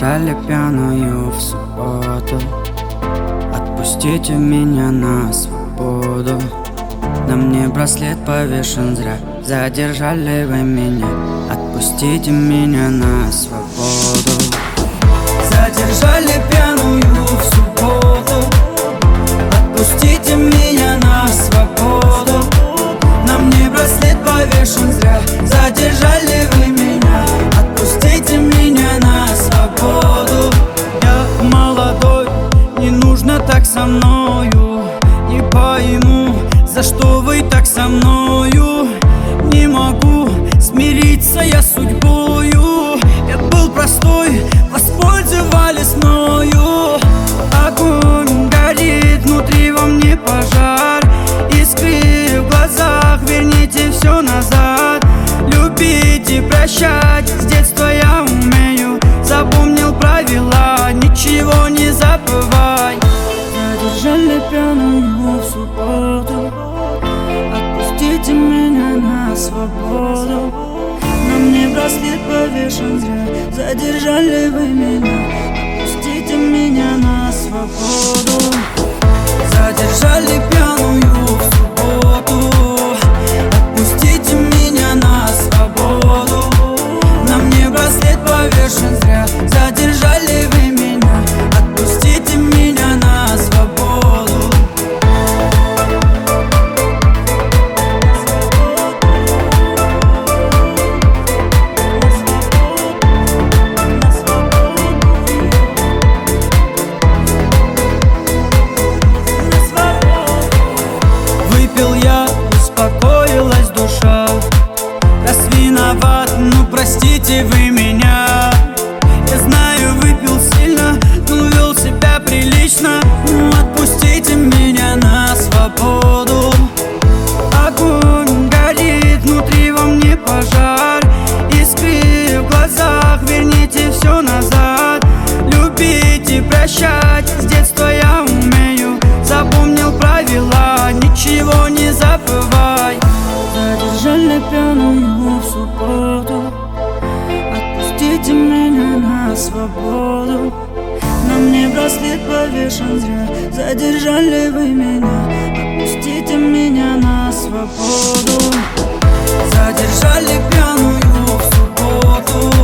Задержали пьяную в субботу. Отпустите меня на свободу. На мне браслет повешен зря. Задержали вы меня. Отпустите меня на свободу. Задержали пьяную в субботу. Отпустите меня на свободу. На мне браслет повешен зря. Задержали вы меня. Отпустите меня на свободу. Я молодой, не нужно так со мною. Не пойму, за что вы так со мною. Не могу смириться я с судьбою. Я был простой, воспользовались мною. Огонь горит внутри во мне пожар. Искры в глазах, верните все назад. Любить и прощать с детства я умею. Запомнил правила, ничего не забывай. Задержали пьяную в субботу. Отпустите меня на свободу. На мне браслет повешен зря. Задержали вы меня. Отпустите меня на свободу. Задержали пьяную в субботу. Отпустите меня на свободу. На мне браслет повешен зря. Задержали вы меня. Отпустите меня на свободу. Выпил я, успокоилась душа. Раз виноват, ну простите вы меня. Я знаю, выпил сильно, но вел себя прилично. Ну отпустите меня на свободу. Огонь горит внутри во мне пожар. Искры в глазах, верните все назад. Любить и прощать с детства я умею. Запомнил правила, ничего не забывай. Задержали пьяную в субботу. Отпустите меня на свободу. На мне браслет повешен зря. Задержали вы меня. Отпустите меня на свободу. Задержали пьяную в субботу.